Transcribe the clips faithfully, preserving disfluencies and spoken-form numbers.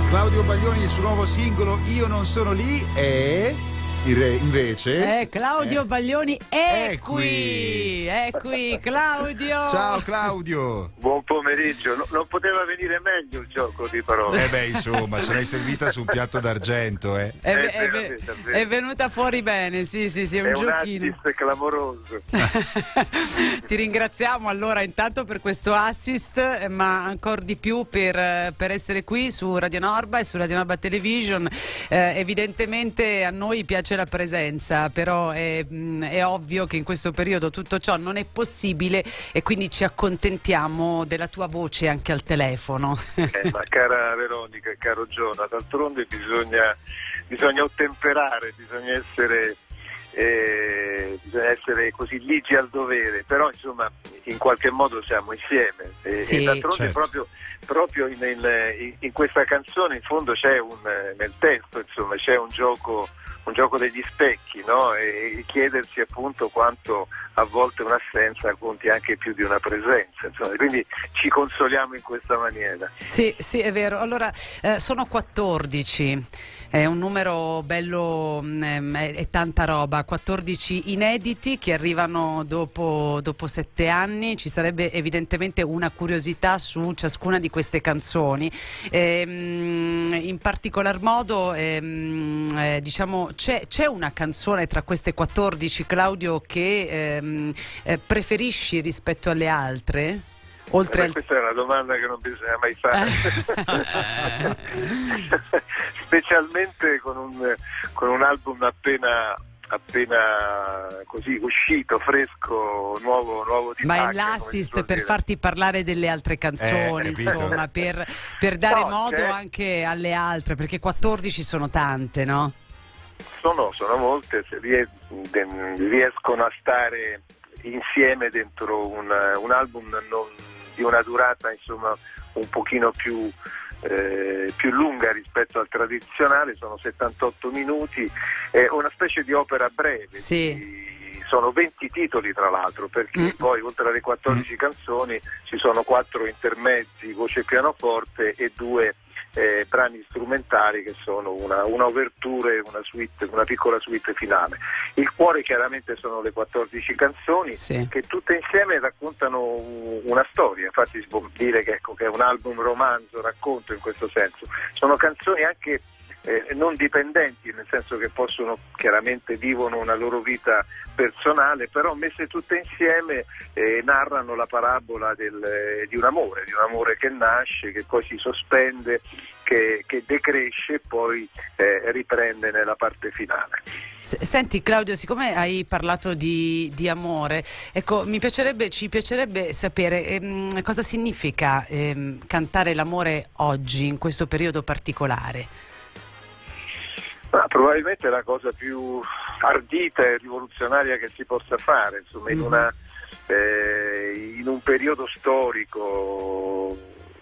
Claudio Baglioni, il suo nuovo singolo Io non sono lì e invece eh, Claudio eh, Baglioni è, è qui, qui. è qui Claudio. Ciao Claudio. Buon pomeriggio. No, non poteva venire meglio il gioco di parole. Eh beh, insomma, ce l'hai servita su un piatto d'argento, eh. È, Eh, è, vero, è, vero. è venuta fuori bene, sì, sì, sì, è un È giochino. un assist clamoroso. Ti ringraziamo allora intanto per questo assist, ma ancora di più per, per essere qui su Radio Norba e su Radio Norba Television. Eh, evidentemente a noi piace la presenza, però è, è ovvio che in questo periodo tutto ciò non è possibile e quindi ci accontentiamo della tua voce anche al telefono. Eh, ma cara Veronica e caro Giona, d'altronde bisogna, bisogna ottemperare, bisogna essere, eh, bisogna essere così ligi al dovere, però insomma in qualche modo siamo insieme e, Sì, e d'altronde certo. proprio, proprio in, in, in questa canzone in fondo c'è un, nel testo insomma c'è un gioco un gioco degli specchi, no? E chiedersi appunto quanto a volte un'assenza conti anche più di una presenza, insomma. Quindi ci consoliamo in questa maniera. Sì, sì, è vero. Allora, eh, sono quattordici, è un numero bello, mh, è, è tanta roba, quattordici inediti che arrivano dopo, dopo sette anni. Ci sarebbe evidentemente una curiosità su ciascuna di queste canzoni. Ehm, in particolar modo, ehm, eh, diciamo, c'è, c'è una canzone tra queste quattordici, Claudio, che ehm, eh, preferisci rispetto alle altre? Oltre Eh, al... Questa è una domanda che non bisogna mai fare, specialmente con un, con un album appena, appena così uscito, fresco, nuovo, nuovo di Ma pacca, è l'assist come si per suol dire. farti parlare delle altre canzoni, Eh, capito. insomma, per, per dare No, modo c'è- anche alle altre, perché quattordici sono tante, no? Sono, sono molte, se ries- de- riescono a stare insieme dentro un, un album non, di una durata insomma un pochino più, eh, più lunga rispetto al tradizionale, sono settantotto minuti, è una specie di opera breve. Sì. Di, sono venti titoli tra l'altro, perché Mm. poi oltre alle quattordici canzoni ci sono quattro intermezzi, voce e pianoforte e due Eh, brani strumentali che sono una, una overture e una suite, una piccola suite finale. Il cuore chiaramente sono le quattordici canzoni, Sì. che tutte insieme raccontano una storia, infatti si può dire che, ecco, che è un album romanzo, racconto in questo senso. Sono canzoni anche eh, non dipendenti, nel senso che possono, chiaramente vivono una loro vita personale, però messe tutte insieme eh, narrano la parabola del, eh, di un amore, di un amore che nasce, che poi si sospende, che, che decresce e poi eh, riprende nella parte finale. S- Senti Claudio, siccome hai parlato di, di amore, ecco, mi piacerebbe, ci piacerebbe sapere ehm, cosa significa ehm, cantare l'amore oggi, in questo periodo particolare. Ma probabilmente è la cosa più ardita e rivoluzionaria che si possa fare, insomma, in, Mhm. una, eh, in un periodo storico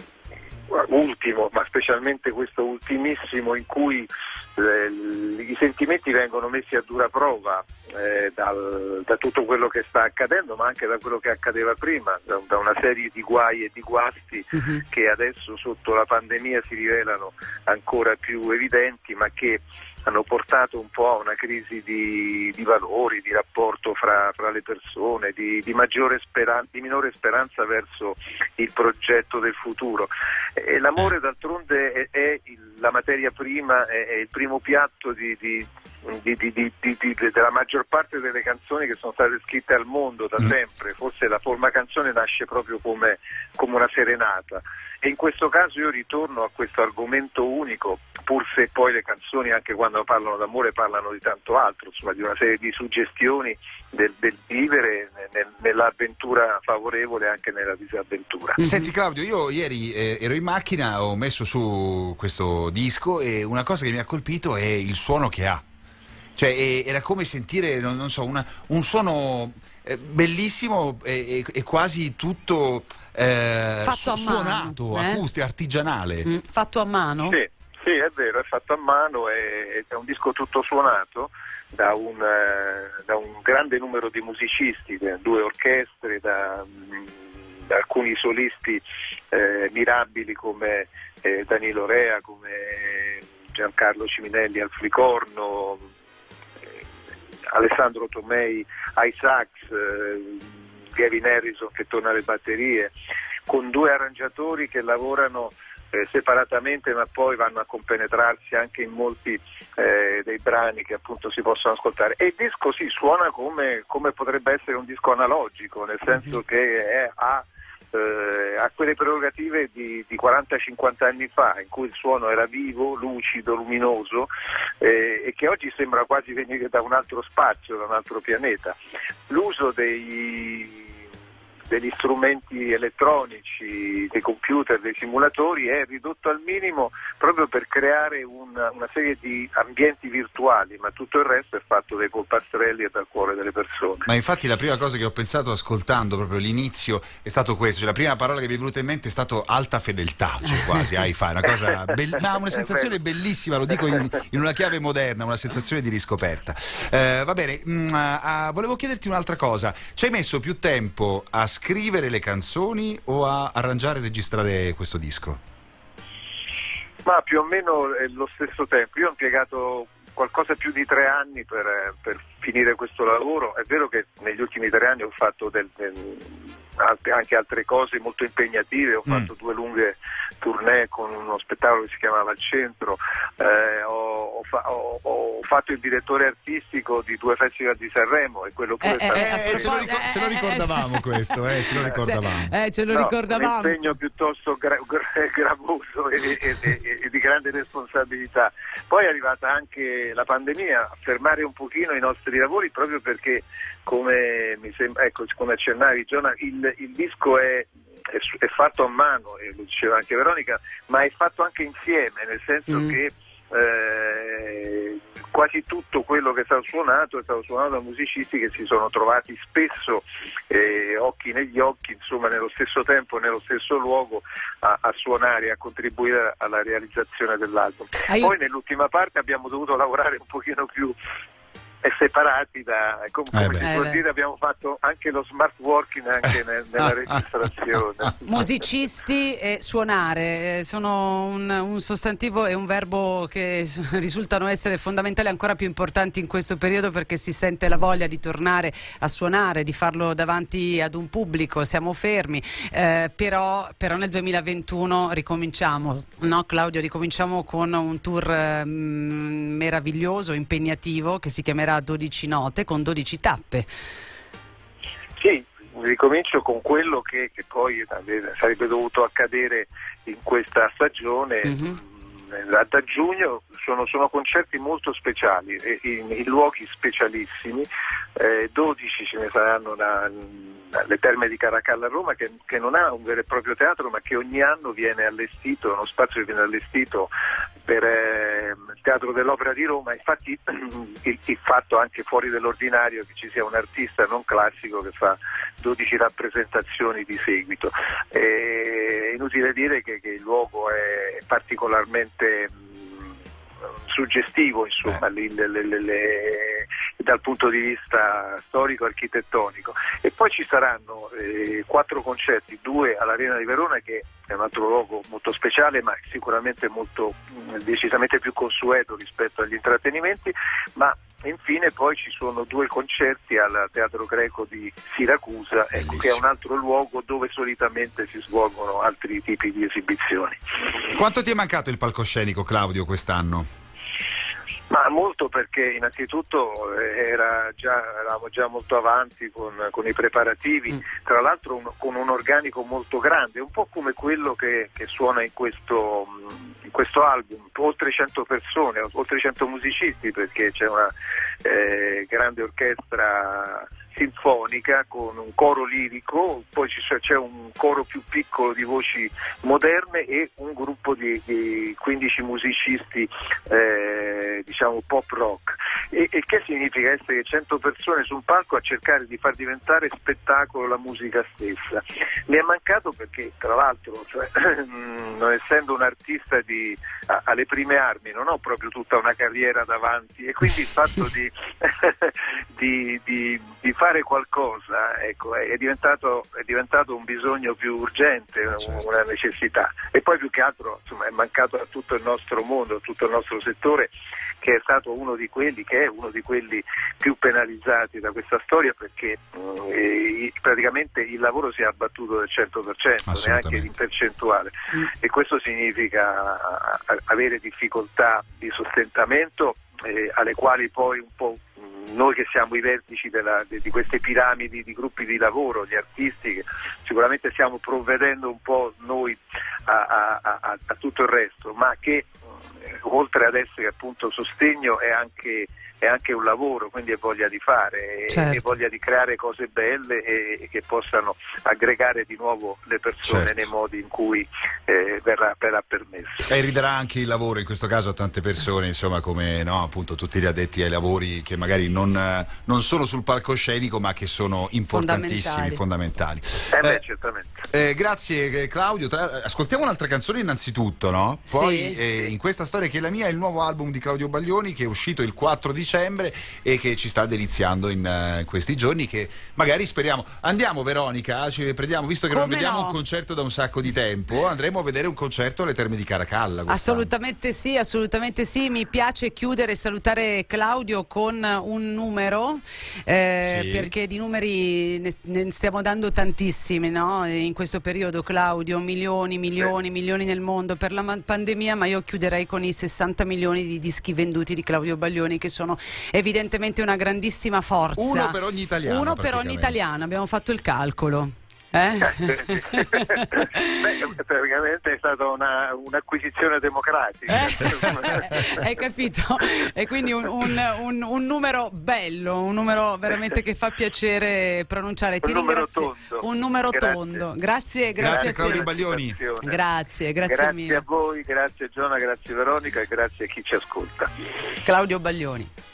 ultimo, ma specialmente questo ultimissimo, in cui eh, i sentimenti vengono messi a dura prova eh, dal, da tutto quello che sta accadendo, ma anche da quello che accadeva prima, da, da una serie di guai e di guasti Mhm. che adesso sotto la pandemia si rivelano ancora più evidenti, ma che hanno portato un po' a una crisi di, di valori, di rapporto fra, fra le persone, di, di, maggiore speran- di minore speranza verso il progetto del futuro. E l'amore d'altronde è, è il, la materia prima, è, è il primo piatto di, di, di, di, di, di, di, della maggior parte delle canzoni che sono state scritte al mondo da sempre. Forse la forma canzone nasce proprio come, come una serenata. E in questo caso io ritorno a questo argomento unico, pur se poi le canzoni, anche quando parlano d'amore, parlano di tanto altro, insomma, di una serie di suggestioni del, del vivere nel, nell'avventura favorevole e anche nella disavventura. Mhm. Senti Claudio, io ieri eh, ero in macchina, ho messo su questo disco e una cosa che mi ha colpito è il suono che ha. Cioè eh, era come sentire, non, non so, una, un suono eh, bellissimo e, e, e quasi tutto eh, Fatto a mano, suonato, eh? acustico, artigianale. Mm, fatto a mano? Sì, sì, è vero, è fatto a mano, è, è un disco tutto suonato da un, eh, da un grande numero di musicisti, da due orchestre, da, alcuni solisti eh, mirabili come eh, Danilo Rea, come Giancarlo Ciminelli al flicorno, eh, Alessandro Tomei ai sax, eh, Gavin Harrison che torna alle batterie, con due arrangiatori che lavorano Eh, separatamente, ma poi vanno a compenetrarsi anche in molti eh, dei brani che appunto si possono ascoltare. E il disco si suona come, come potrebbe essere un disco analogico, nel senso che è, ha, eh, ha quelle prerogative di, di quaranta cinquanta anni fa, in cui il suono era vivo, lucido, luminoso, eh, e che oggi sembra quasi venire da un altro spazio, da un altro pianeta. L'uso dei degli strumenti elettronici, dei computer, dei simulatori è ridotto al minimo proprio per creare una, una serie di ambienti virtuali, ma tutto il resto è fatto dai polpastrelli e dal cuore delle persone. Ma infatti la prima cosa che ho pensato ascoltando proprio l'inizio è stato questo, cioè la prima parola che mi è venuta in mente è stato alta fedeltà, cioè quasi hi-fi, una cosa be- ma una sensazione bellissima, lo dico in, in una chiave moderna, una sensazione di riscoperta. Eh, va bene, mh, uh, volevo chiederti un'altra cosa, ci hai messo più tempo a scrivere le canzoni o a arrangiare e registrare questo disco? Ma più o meno è lo stesso tempo. Io ho impiegato qualcosa più di tre anni per, per finire questo lavoro. È vero che negli ultimi tre anni ho fatto del, del, anche altre cose molto impegnative, ho fatto mm. due lunghe tournée con uno spettacolo che si chiamava Al Centro, eh, ho, ho, fa, ho, ho fatto il direttore artistico di due festival di Sanremo e quello pure eh, è stato eh, eh, ce, lo ricor- ce lo ricordavamo questo, eh, ce lo ricordavamo. Eh, ce lo no, ricordavamo. Un impegno piuttosto gra- gra- gravoso e, e, e, e di grande responsabilità. Poi è arrivata anche la pandemia a fermare un pochino i nostri lavori, proprio perché, come mi sembra, ecco, come accennavi Giona, il, il disco è È, è fatto a mano, e lo diceva anche Veronica, ma è fatto anche insieme, nel senso mm. che eh, quasi tutto quello che è stato suonato è stato suonato da musicisti che si sono trovati spesso eh, occhi negli occhi, insomma nello stesso tempo, nello stesso luogo a, a suonare, a contribuire alla realizzazione dell'album. Ah, io... Poi nell'ultima parte abbiamo dovuto lavorare un pochino più e separati da, come, come eh si può eh dire, abbiamo fatto anche lo smart working anche nel, nella registrazione. Musicisti e suonare sono un, un sostantivo e un verbo che risultano essere fondamentali, ancora più importanti in questo periodo, perché si sente la voglia di tornare a suonare, di farlo davanti ad un pubblico. Siamo fermi, eh, però, però nel duemilaventuno ricominciamo, no Claudio? Ricominciamo con un tour eh, meraviglioso, impegnativo, che si chiamerà dodici note con dodici tappe. Sì, ricomincio con quello che, che poi sarebbe dovuto accadere in questa stagione. Mm-hmm. Da giugno sono, sono concerti molto speciali, in, in luoghi specialissimi, eh, dodici ce ne saranno da, alle Terme di Caracalla a Roma, che, che non ha un vero e proprio teatro, ma che ogni anno viene allestito, uno spazio che viene allestito per eh, il Teatro dell'Opera di Roma. Infatti il, il fatto anche fuori dell'ordinario che ci sia un artista non classico che fa dodici rappresentazioni di seguito. È inutile dire che, che il luogo è particolarmente mh, suggestivo, insomma, le, le, le, le, dal punto di vista storico-architettonico. E poi ci saranno eh, quattro concerti, due all'Arena di Verona, che è un altro luogo molto speciale, ma sicuramente molto mh, decisamente più consueto rispetto agli intrattenimenti, ma infine poi ci sono due concerti al Teatro Greco di Siracusa, ecco, che è un altro luogo dove solitamente si svolgono altri tipi di esibizioni. Quanto ti è mancato il palcoscenico, Claudio, quest'anno? Ma molto, perché innanzitutto era già, eravamo già molto avanti con, con i preparativi, mm. tra l'altro un, con un organico molto grande, un po' come quello che, che suona in questo, in questo album, oltre cento persone, oltre cento musicisti, perché c'è una eh, grande orchestra sinfonica con un coro lirico, poi c'è un coro più piccolo di voci moderne e un gruppo di, di quindici musicisti eh, diciamo pop rock. E, e che significa essere cento persone su un palco a cercare di far diventare spettacolo la musica stessa? Mi è mancato perché, tra l'altro, cioè, non essendo un artista di, a, alle prime armi, non ho proprio tutta una carriera davanti, e quindi il fatto di, di, di, di fare qualcosa, ecco, è diventato, è diventato un bisogno più urgente, certo. una necessità. E poi più che altro, insomma, è mancato a tutto il nostro mondo, a tutto il nostro settore, che è stato uno di quelli che è uno di quelli più penalizzati da questa storia, perché eh, praticamente il lavoro si è abbattuto del cento per cento, neanche in percentuale, mm. e questo significa avere difficoltà di sostentamento, eh, alle quali poi un po' noi che siamo i vertici della, di, di queste piramidi di gruppi di lavoro, gli artisti, che sicuramente stiamo provvedendo un po' noi a, a, a, a tutto il resto, ma che oltre ad essere appunto sostegno è anche, è anche un lavoro, quindi è voglia di fare, certo. e voglia di creare cose belle e, e che possano aggregare di nuovo le persone, certo. nei modi in cui eh, verrà, verrà permesso. E ridarà anche il lavoro in questo caso a tante persone, insomma, come no, appunto tutti gli addetti ai lavori che magari non, non sono sul palcoscenico ma che sono importantissimi, fondamentali. Eh beh, eh, certamente. Eh, grazie Claudio. Tra, ascoltiamo un'altra canzone innanzitutto, no? Poi sì, eh, sì. In questa storia che è la mia è il nuovo album di Claudio Baglioni, che è uscito il quattro dicembre e che ci sta deliziando in uh, questi giorni, che magari speriamo. Andiamo Veronica, ci prendiamo, visto che Come non vediamo no? un concerto da un sacco di tempo, andremo a vedere un concerto alle Terme di Caracalla quest'anno. Assolutamente sì, assolutamente sì. Mi piace chiudere e salutare Claudio con un numero, eh, sì. perché di numeri ne, ne stiamo dando tantissimi, no? In questo periodo, Claudio, milioni, milioni, milioni nel mondo per la ma- pandemia, ma io chiuderei con i sessanta milioni di dischi venduti di Claudio Baglioni, che sono evidentemente una grandissima forza. Uno per ogni italiano. Uno per ogni italiano, abbiamo fatto il calcolo. Eh? Beh, praticamente è stata una, un'acquisizione democratica. Eh? Hai capito? E quindi un, un, un, un numero bello, un numero veramente che fa piacere pronunciare. Un Ti numero ringrazio. tondo. Un numero Grazie. tondo. Grazie, grazie, Grazie a Claudio te. Baglioni. Grazie, grazie, grazie mille. a voi, grazie Giona, grazie Veronica e grazie a chi ci ascolta. Claudio Baglioni.